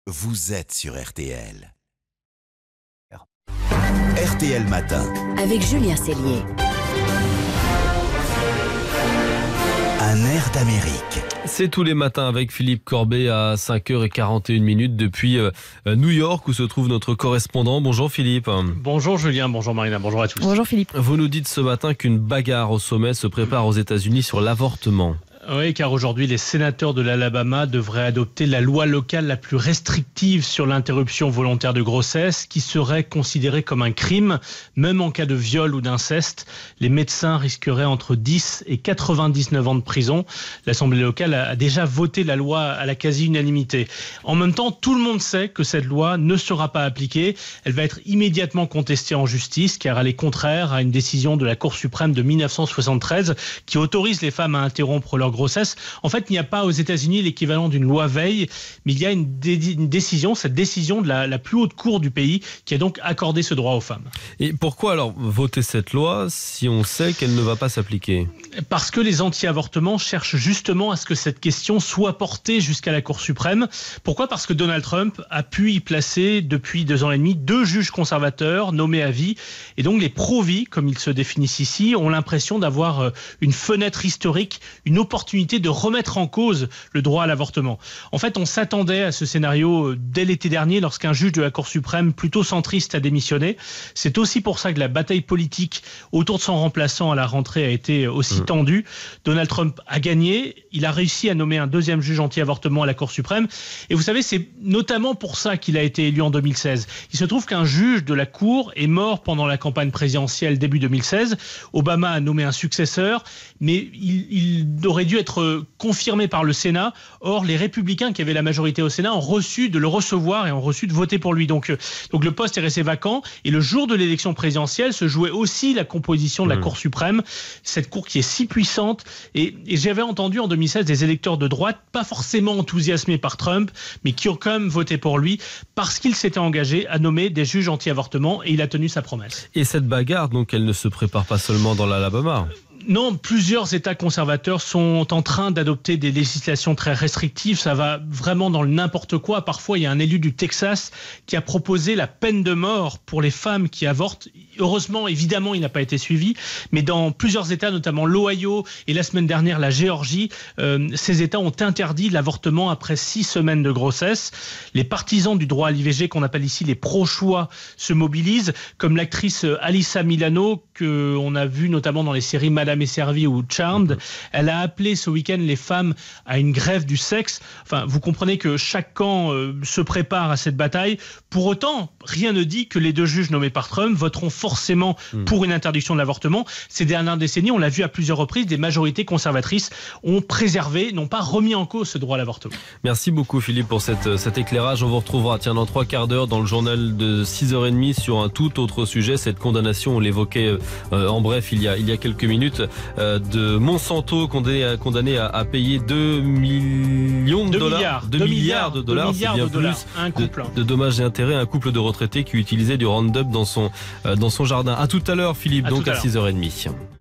vous êtes sur RTL. RTL Matin. Avec Julien Cellier. Un air d'Amérique. C'est tous les matins avec Philippe Corbet à 5h41 depuis New York où se trouve notre correspondant. Bonjour Philippe. Bonjour Julien, bonjour Marina, bonjour à tous. Bonjour Philippe. Vous nous dites ce matin qu'une bagarre au sommet se prépare aux États-Unis sur l'avortement. Oui, car aujourd'hui, les sénateurs de l'Alabama devraient adopter la loi locale la plus restrictive sur l'interruption volontaire de grossesse, qui serait considérée comme un crime, même en cas de viol ou d'inceste. Les médecins risqueraient entre 10 et 99 ans de prison. L'Assemblée locale a déjà voté la loi à la quasi-unanimité. En même temps, tout le monde sait que cette loi ne sera pas appliquée. Elle va être immédiatement contestée en justice, car elle est contraire à une décision de la Cour suprême de 1973 qui autorise les femmes à interrompre leur grossesse. En fait, il n'y a pas aux États-Unis l'équivalent d'une loi Veil, mais il y a une décision, cette décision de la plus haute cour du pays qui a donc accordé ce droit aux femmes. Et pourquoi alors voter cette loi si on sait qu'elle ne va pas s'appliquer ? Parce que les anti-avortements cherchent justement à ce que cette question soit portée jusqu'à la Cour suprême. Pourquoi ? Parce que Donald Trump a pu y placer depuis 2 ans et demi 2 juges conservateurs nommés à vie. Et donc les pro-vie, comme ils se définissent ici, ont l'impression d'avoir une fenêtre historique, une opportunité de remettre en cause le droit à l'avortement. En fait, on s'attendait à ce scénario dès l'été dernier lorsqu'un juge de la Cour suprême plutôt centriste a démissionné. C'est aussi pour ça que la bataille politique autour de son remplaçant à la rentrée a été aussi tendue. Donald Trump a gagné. Il a réussi à nommer un 2e juge anti-avortement à la Cour suprême. Et vous savez, c'est notamment pour ça qu'il a été élu en 2016. Il se trouve qu'un juge de la Cour est mort pendant la campagne présidentielle début 2016. Obama a nommé un successeur, mais il aurait dû être confirmé par le Sénat. Or, les républicains qui avaient la majorité au Sénat ont reçu de le recevoir et ont reçu de voter pour lui. Donc le poste est resté vacant. Et le jour de l'élection présidentielle se jouait aussi la composition de la Cour suprême. Cette Cour qui est si puissante. Et j'avais entendu en 2016 des électeurs de droite, pas forcément enthousiasmés par Trump, mais qui ont quand même voté pour lui parce qu'il s'était engagé à nommer des juges anti-avortement et il a tenu sa promesse. Et cette bagarre, donc, elle ne se prépare pas seulement dans l'Alabama ? Non, plusieurs États conservateurs sont en train d'adopter des législations très restrictives. Ça va vraiment dans le n'importe quoi. Parfois, il y a un élu du Texas qui a proposé la peine de mort pour les femmes qui avortent. Heureusement, évidemment, il n'a pas été suivi. Mais dans plusieurs États, notamment l'Ohio et la semaine dernière la Géorgie, ces États ont interdit l'avortement après 6 semaines de grossesse. Les partisans du droit à l'IVG, qu'on appelle ici les pro-choix, se mobilisent, comme l'actrice Alyssa Milano, qu'on a vu notamment dans les séries Madame est servie ou Charmed. Elle a appelé ce week-end les femmes à une grève du sexe. Enfin, vous comprenez que chaque camp se prépare à cette bataille. Pour autant, rien ne dit que les 2 juges nommés par Trump voteront forcément pour une interdiction de l'avortement. Ces dernières décennies, on l'a vu à plusieurs reprises, des majorités conservatrices ont préservé, n'ont pas remis en cause ce droit à l'avortement. Merci beaucoup Philippe pour cet éclairage. On vous retrouvera dans 3 quarts d'heure dans le journal de 6h30 sur un tout autre sujet. Cette condamnation, on l'évoquait en bref il y a quelques minutes, de Monsanto condamné à payer 2 millions de dollars. 2 milliards de dollars, c'est bien plus un couple. De dommages et intérêts à un couple de retraités qui utilisait du Roundup dans son jardin. À tout à l'heure Philippe, donc à 6h30.